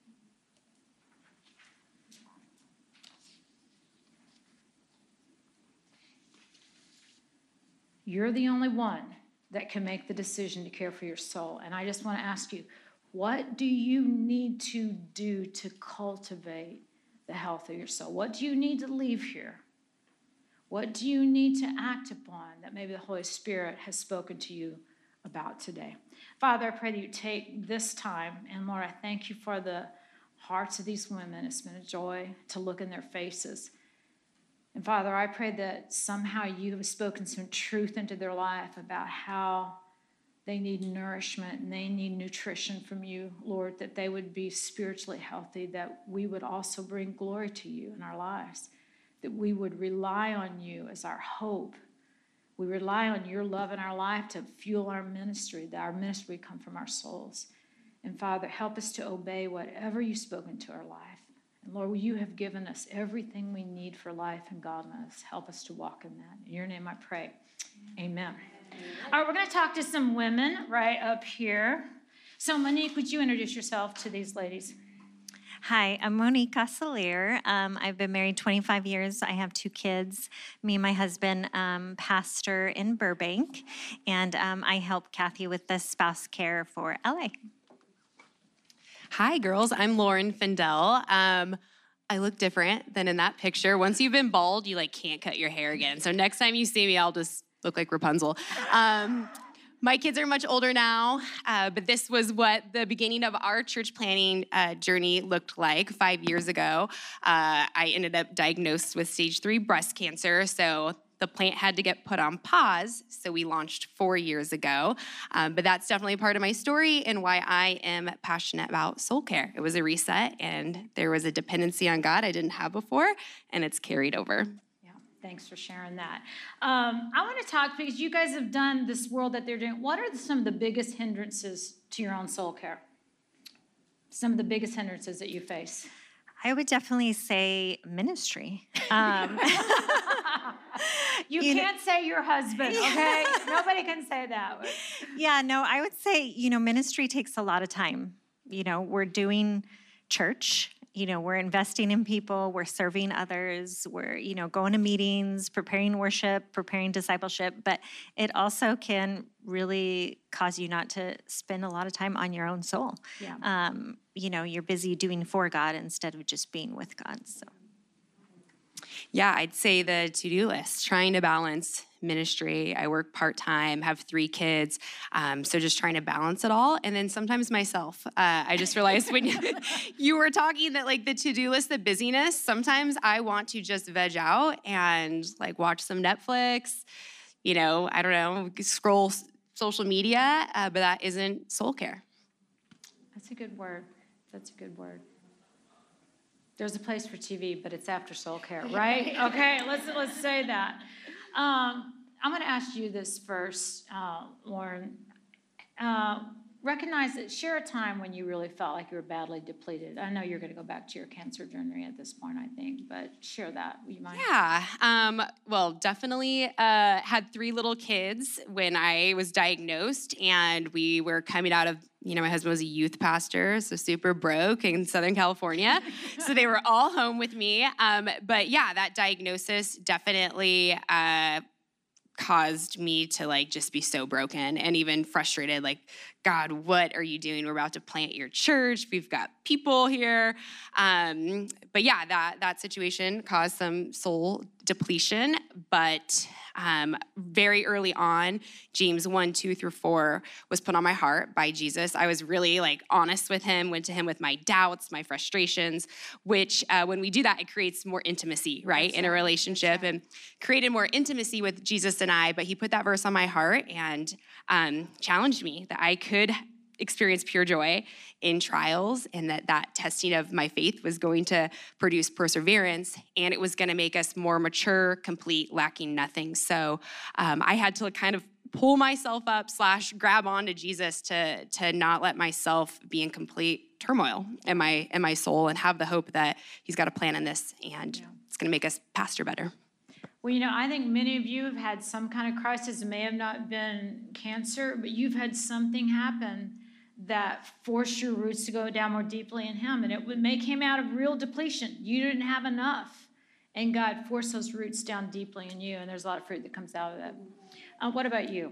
You're the only one that can make the decision to care for your soul. And I just want to ask you, what do you need to do to cultivate the health of your soul? What do you need to leave here? What do you need to act upon that maybe the Holy Spirit has spoken to you about today? Father, I pray that you take this time, and Lord, I thank you for the hearts of these women. It's been a joy to look in their faces. And Father, I pray that somehow you have spoken some truth into their life about how they need nourishment and they need nutrition from you, Lord, that they would be spiritually healthy, that we would also bring glory to you in our lives, that we would rely on you as our hope. We rely on your love in our life to fuel our ministry, that our ministry would come from our souls. And Father, help us to obey whatever you've spoken to our life. And Lord, you have given us everything we need for life and godliness. Help us to walk in that. In your name I pray. Amen. All right, we're going to talk to some women right up here. So Monique, would you introduce yourself to these ladies? Hi, I'm Monique Gosselaar. I've been married 25 years. I have 2 kids. Me and my husband pastor in Burbank, and I help Kathy with the spouse care for LA. Hi, girls. I'm Lauren Findell. I look different than in that picture. Once you've been bald, you can't cut your hair again. So next time you see me, I'll just look like Rapunzel. My kids are much older now, but this was what the beginning of our church planning journey looked like 5 years ago. I ended up diagnosed with stage 3 breast cancer, so the plant had to get put on pause, so we launched 4 years ago. But that's definitely part of my story and why I am passionate about soul care. It was a reset, and there was a dependency on God I didn't have before, and it's carried over. Yeah, thanks for sharing that. I want to talk, because you guys have done this world that they're doing. What are some of the biggest hindrances to your own soul care? Some of the biggest hindrances that you face? I would definitely say ministry. You You know- can't say your husband, okay? Nobody can say that. Yeah, no, I would say, ministry takes a lot of time. We're doing church, we're investing in people, we're serving others, we're, going to meetings, preparing worship, preparing discipleship, but it also can really cause you not to spend a lot of time on your own soul. Yeah. You're busy doing for God instead of just being with God, so. Yeah, I'd say the to-do list, trying to balance ministry. I work part-time, have 3 kids, so just trying to balance it all. And then sometimes myself. I just realized when you were talking that like the to-do list, the busyness, sometimes I want to just veg out and like watch some Netflix, I don't know, scroll social media, but that isn't soul care. That's a good word. That's a good word. There's a place for TV, but it's after soul care, right? Okay, let's say that. I'm going to ask you this first, Lauren. Recognize that, share a time when you really felt like you were badly depleted. I know you're going to go back to your cancer journey at this point, I think, but share that. Would you mind? Yeah, well, definitely had 3 little kids when I was diagnosed, and we were coming out of, my husband was a youth pastor, so super broke in Southern California. So they were all home with me. But yeah, that diagnosis definitely caused me to like just be so broken and even frustrated, like, God, what are you doing? We're about to plant your church. We've got people here. But yeah, that situation caused some soul depletion. But very early on, James 1:2-4 was put on my heart by Jesus. I was really like honest with him, went to him with my doubts, my frustrations, which when we do that, it creates more intimacy, right, in a relationship, and created more intimacy with Jesus and I. But he put that verse on my heart and challenged me that I could experience pure joy in trials, and that testing of my faith was going to produce perseverance, and it was going to make us more mature, complete, lacking nothing. So I had to kind of pull myself up / grab onto Jesus to not let myself be in complete turmoil in my soul, and have the hope that he's got a plan in this, and it's going to make us pastor better. Well, I think many of you have had some kind of crisis. It may have not been cancer, but you've had something happen that forced your roots to go down more deeply in him. And it came out of real depletion. You didn't have enough. And God forced those roots down deeply in you. And there's a lot of fruit that comes out of that. What about you?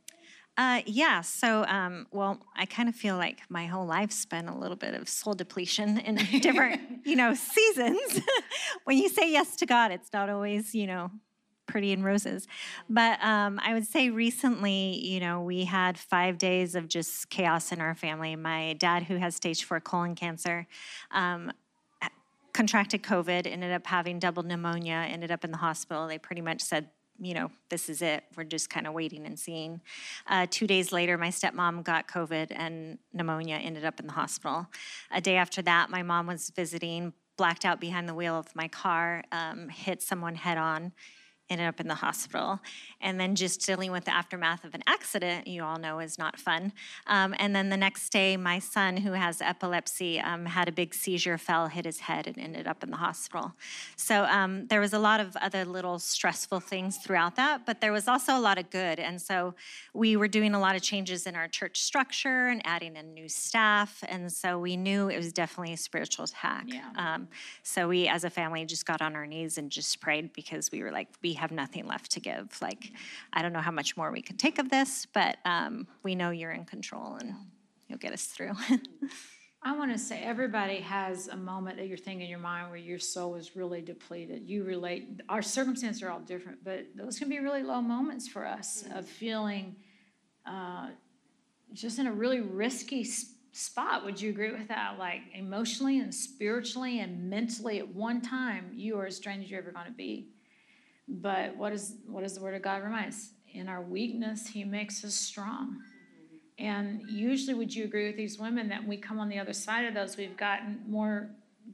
Well, I kind of feel like my whole life's been a little bit of soul depletion in different, seasons. When you say yes to God, it's not always, pretty and roses. But I would say recently, we had 5 days of just chaos in our family. My dad, who has stage 4 colon cancer, contracted COVID, ended up having double pneumonia, ended up in the hospital. They pretty much said, this is it. We're just kind of waiting and seeing. 2 days later, my stepmom got COVID and pneumonia, ended up in the hospital. A day after that, my mom was visiting, blacked out behind the wheel of my car, hit someone head on, ended up in the hospital. And then just dealing with the aftermath of an accident, you all know, is not fun. And then the next day, my son, who has epilepsy, had a big seizure, fell, hit his head, and ended up in the hospital. So there was a lot of other little stressful things throughout that, but there was also a lot of good. And so we were doing a lot of changes in our church structure and adding in new staff. And so we knew it was definitely a spiritual attack. Yeah. So we, as a family, just got on our knees and just prayed, because we were like, we have nothing left to give. Like, I don't know how much more we can take of this, but we know you're in control and you'll get us through. I want to say everybody has a moment that you're thinking in your mind where your soul is really depleted. You relate, our circumstances are all different, but those can be really low moments for us of feeling just in a really risky spot. Would you agree with that? Like emotionally and spiritually and mentally at one time, you are as strong as you're ever going to be. But what does the Word of God remind us? In our weakness, He makes us strong. And usually, would you agree with these women that when we come on the other side of those, we've gone more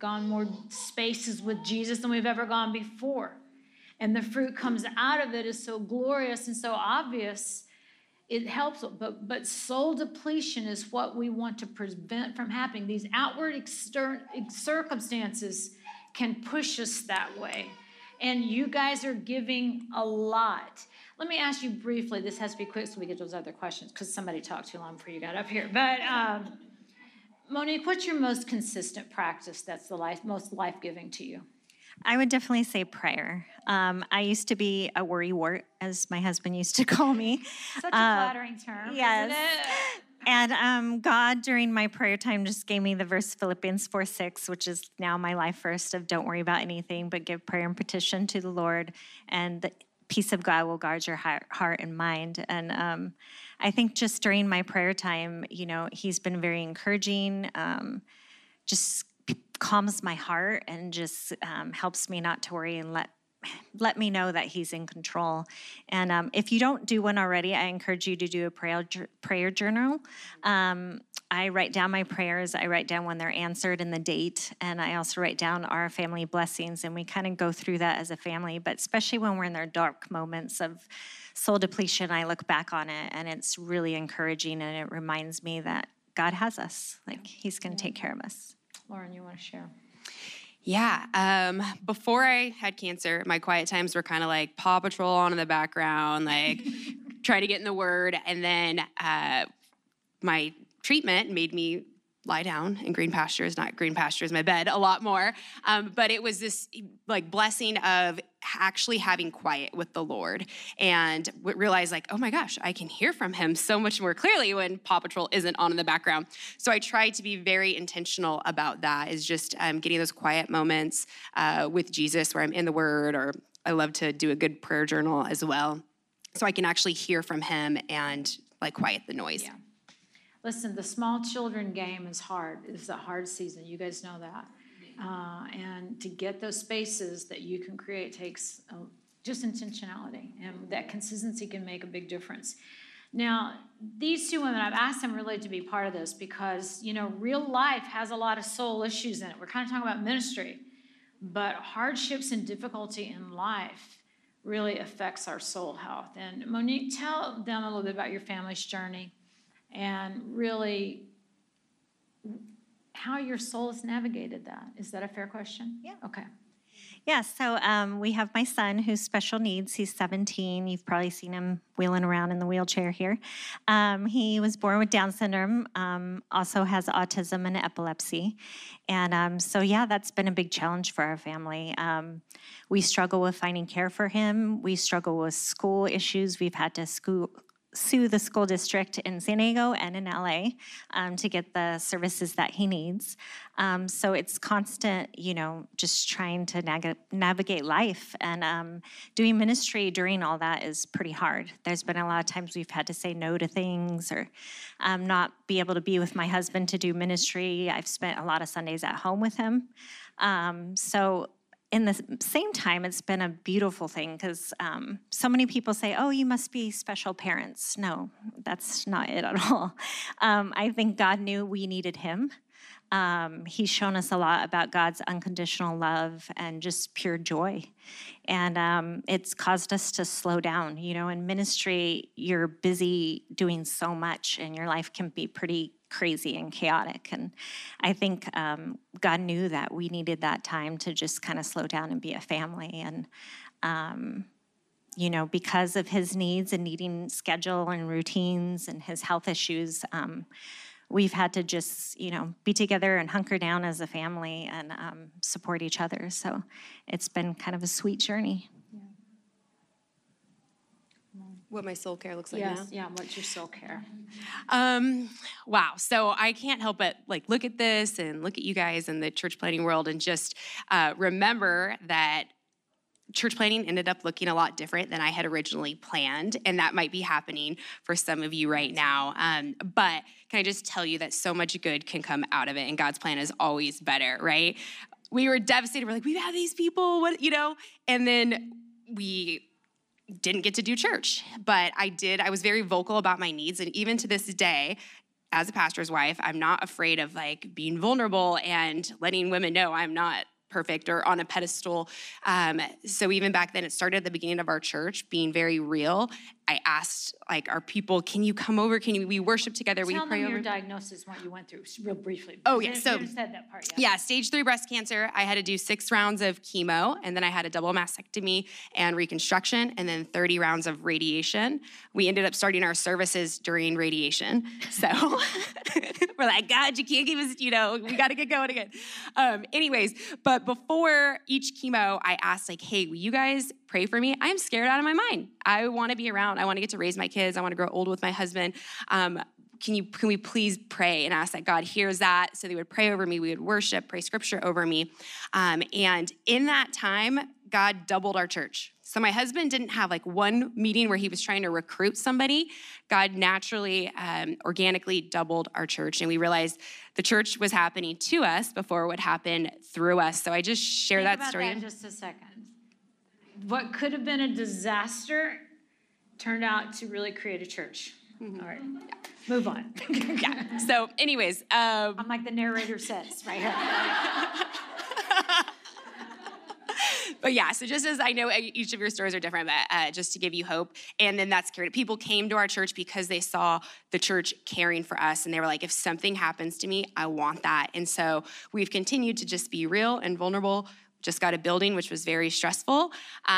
spaces with Jesus than we've ever gone before. And the fruit comes out of it is so glorious and so obvious. It helps, but soul depletion is what we want to prevent from happening. These outward circumstances can push us that way. And you guys are giving a lot. Let me ask you briefly, this has to be quick so we get those other questions because somebody talked too long before you got up here. But Monique, what's your most consistent practice that's the most life-giving to you? I would definitely say prayer. I used to be a worrywart, as my husband used to call me. Such a flattering term, yes. isn't it? And God, during my prayer time, just gave me the verse Philippians 4:6, which is now my life verse of don't worry about anything, but give prayer and petition to the Lord, and the peace of God will guard your heart and mind. And I think just during my prayer time, He's been very encouraging, just calms my heart and just helps me not to worry and let me know that He's in control. And if you don't do one already, I encourage you to do a prayer journal. I write down my prayers. I write down when they're answered and the date. And I also write down our family blessings. And we kind of go through that as a family. But especially when we're in their dark moments of soul depletion, I look back on it and it's really encouraging. And it reminds me that God has us. Like He's going to take care of us. Lauren, you want to share? Yeah. Before I had cancer, my quiet times were kind of like Paw Patrol on in the background, like try to get in the Word. And then my treatment made me lie down in green pastures, not green pastures, my bed a lot more. But it was this like blessing of actually having quiet with the Lord and realize like, oh my gosh, I can hear from Him so much more clearly when Paw Patrol isn't on in the background. So I try to be very intentional about that, is just getting those quiet moments with Jesus where I'm in the Word, or I love to do a good prayer journal as well. So I can actually hear from Him and like quiet the noise. Yeah. Listen, the small children game is hard. It's a hard season. You guys know that. And to get those spaces that you can create takes just intentionality. And that consistency can make a big difference. Now, these two women, I've asked them really to be part of this because, real life has a lot of soul issues in it. We're kind of talking about ministry. But hardships and difficulty in life really affects our soul health. And Monique, tell them a little bit about your family's journey and really how your soul has navigated that. Is that a fair question? Yeah. Okay. Yeah, so we have my son who's special needs. He's 17. You've probably seen him wheeling around in the wheelchair here. He was born with Down syndrome, also has autism and epilepsy. And that's been a big challenge for our family. We struggle with finding care for him. We struggle with school issues. We've had to sue the school district in San Diego and in LA to get the services that he needs. So it's constant, just trying to navigate life. And doing ministry during all that is pretty hard. There's been a lot of times we've had to say no to things or not be able to be with my husband to do ministry. I've spent a lot of Sundays at home with him. In the same time, it's been a beautiful thing because so many people say, oh, you must be special parents. No, that's not it at all. I think God knew we needed Him. He's shown us a lot about God's unconditional love and just pure joy. And it's caused us to slow down. In ministry, you're busy doing so much and your life can be pretty crazy and chaotic. And I think God knew that we needed that time to just kind of slow down and be a family. And, because of his needs and needing schedule and routines and his health issues, we've had to just, be together and hunker down as a family and support each other. So it's been kind of a sweet journey. What my soul care looks like now? Yeah, what's your soul care? Wow. So I can't help but look at this and look at you guys in the church planting world and just remember that church planning ended up looking a lot different than I had originally planned, and that might be happening for some of you right now. But can I just tell you that so much good can come out of it, and God's plan is always better, right? We were devastated. We're like, we have these people, what, and then we didn't get to do church. But I was very vocal about my needs, and even to this day, as a pastor's wife, I'm not afraid of like being vulnerable and letting women know I'm not perfect or on a pedestal. So even back then, it started at the beginning of our church, being very real. I asked, like, our people, can you come over? We worship together? We Tell pray them over? your diagnosis, what you went through, real briefly. Oh, You yeah, didn't- so- you didn't said that part yet. Yeah, stage 3 breast cancer. I had to do 6 rounds of chemo, and then I had a double mastectomy and reconstruction, and then 30 rounds of radiation. We ended up starting our services during radiation. So we're like, God, you can't keep us, we got to get going again. Anyways, but before each chemo, I asked, like, hey, will you guys pray for me? I'm scared out of my mind. I want to be around. I want to get to raise my kids. I want to grow old with my husband. Can we please pray and ask that God hears that? So they would pray over me. We would worship, pray scripture over me. And in that time, God doubled our church. So my husband didn't have like one meeting where he was trying to recruit somebody. God naturally, organically doubled our church. And we realized the church was happening to us before it would happen through us. So I just share Think that about story. that just a second. What could have been a disaster turned out to really create a church. All right, move on. Yeah. So anyways. I'm like the narrator says right here. But yeah, so just as I know each of your stories are different, but just to give you hope. And then that's carried. People came to our church because they saw the church caring for us. And they were like, if something happens to me, I want that. And so we've continued to just be real and vulnerable. Just got a building, which was very stressful.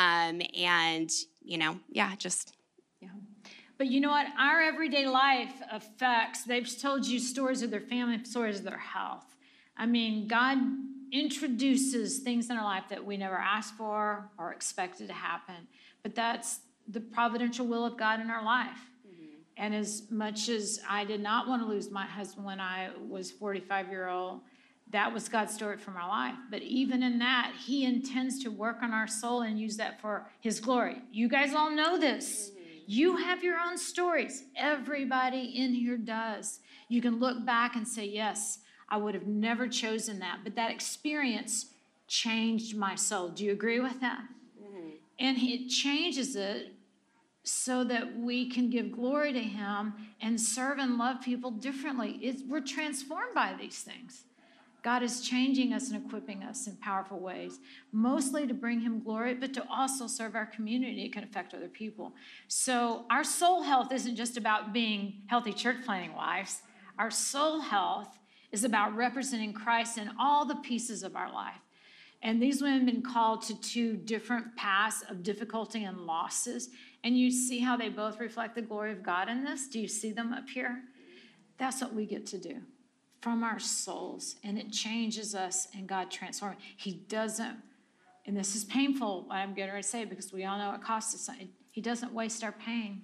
But you know what? Our everyday life affects, they've told you stories of their family, stories of their health. I mean, God introduces things in our life that we never asked for or expected to happen. But that's the providential will of God in our life. And as much as I did not want to lose my husband when I was 45-year-old, that was God's story from our life. But even in that, he intends to work on our soul and use that for his glory. You guys all know this. You have your own stories. Everybody in here does. You can look back and say, yes, I would have never chosen that, but that experience changed my soul. Do you agree with that? And it changes it so that we can give glory to him and serve and love people differently. We're transformed by these things. God is changing us and equipping us in powerful ways, mostly to bring him glory, but to also serve our community. It can affect other people. So our soul health isn't just about being healthy church planting wives. Our soul health is about representing Christ in all the pieces of our life. And these women have been called to 2 different paths of difficulty and losses. And you see how they both reflect the glory of God in this? Do you see them up here? That's what we get to do from our souls. And it changes us, and God transforms. He doesn't, and this is painful, what I'm getting ready to say, because we all know it costs us something. He doesn't waste our pain.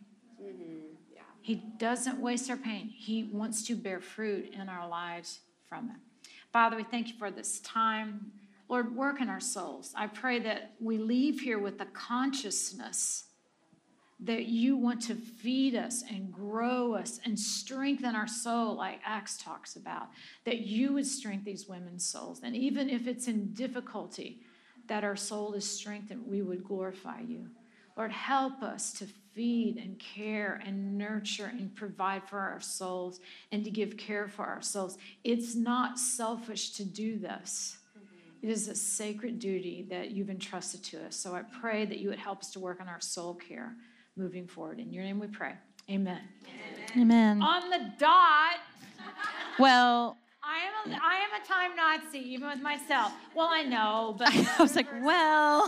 He doesn't waste our pain. He wants to bear fruit in our lives from it. Father, we thank you for this time. Lord, work in our souls. I pray that we leave here with the consciousness that you want to feed us and grow us and strengthen our soul, like Acts talks about, that you would strengthen these women's souls. And even if it's in difficulty, that our soul is strengthened, we would glorify you. Lord, help us to feed and care and nurture and provide for our souls and to give care for our souls. It's not selfish to do this. It is a sacred duty that you've entrusted to us. So I pray that you would help us to work on our soul care moving forward. In your name we pray. Amen. Amen. On the dot, Well, I am a time Nazi, even with myself. Well, I know, but I was like, well,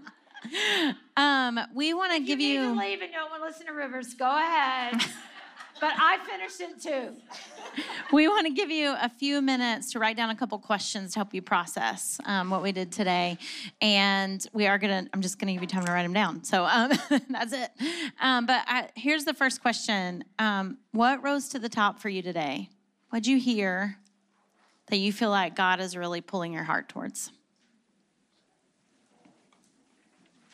we want to give you need to you. leave and don't want to listen to Rivers. Go ahead. But I finished it too. We want to give you a few minutes to write down a couple questions to help you process what we did today. And I'm just going to give you time to write them down. So that's it. Here's the first question. What rose to the top for you today? What'd you hear that you feel like God is really pulling your heart towards?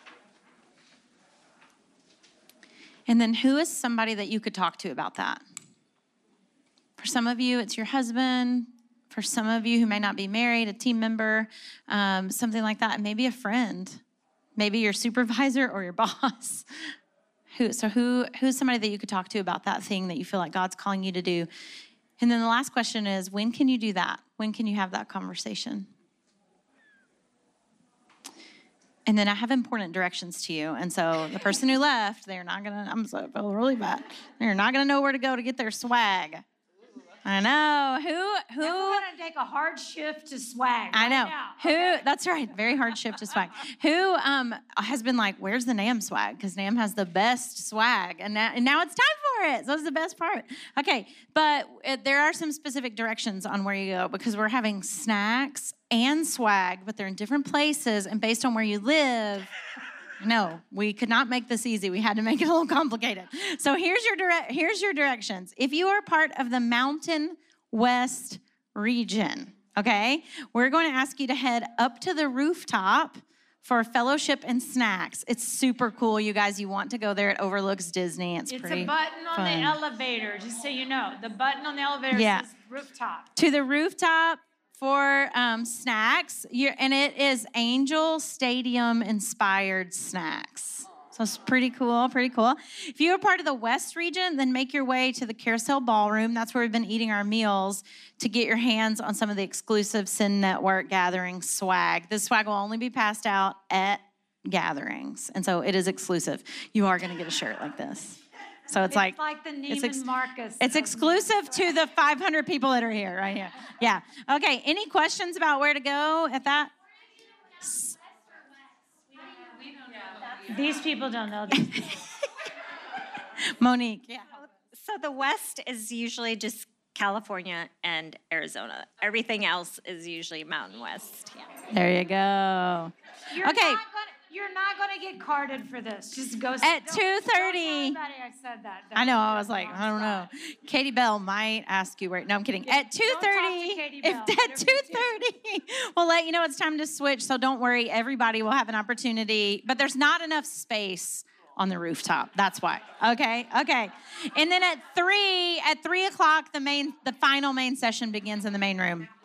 And then who is somebody that you could talk to about that? For some of you, it's your husband. For some of you who may not be married, a team member, something like that, maybe a friend, maybe your supervisor or your boss. Who's somebody that you could talk to about that thing that you feel like God's calling you to do? And then the last question is, when can you do that? When can you have that conversation? And then I have important directions to you. And so the person who left, they're not gonna, I feel really bad. They're not gonna know where to go to get their swag. I know. Who? We're gonna take a hard shift to swag. I know. Right now. Who? Okay. That's right. Very hard shift to swag. Who has been like, where's the NAM swag? Because NAM has the best swag, and now it's time for it. So that's the best part. Okay, but there are some specific directions on where you go because we're having snacks and swag, but they're in different places, and based on where you live. No, we could not make this easy. We had to make it a little complicated. So here's your directions. If you are part of the Mountain West region, okay, we're going to ask you to head up to the rooftop for fellowship and snacks. It's super cool, you guys. You want to go there. It overlooks Disney. It's pretty a button on fun. the elevator, just so you know. The button on the elevator Yeah. says rooftop. To the rooftop for snacks, and it is Angel Stadium inspired snacks. So it's pretty cool, pretty cool. If you're part of the West region, then make your way to the Carousel Ballroom. That's where we've been eating our meals to get your hands on some of the exclusive Sin Network gathering swag. This swag will only be passed out at gatherings, and so it is exclusive. You are gonna get a shirt like this. So it's like the Neiman Marcus. It's exclusive to the 500 people that are here, right here. Yeah. Okay, any questions about where to go at that? These people don't know this. Monique. Yeah. So the West is usually just California and Arizona. Everything else is usually Mountain West. There you go. Okay. You're not gonna get carded for this. Just go. At don't 2:30. tell anybody I said that. I know, I was like, I don't know. Katie Bell might ask you where, no, I'm kidding. At 2:30, Don't talk to Katie Bell, at whatever you 2:30, we'll let you know it's time to switch, so don't worry, everybody will have an opportunity, but there's not enough space on the rooftop, that's why, okay. And then at 3 o'clock, the final main session begins in the main room.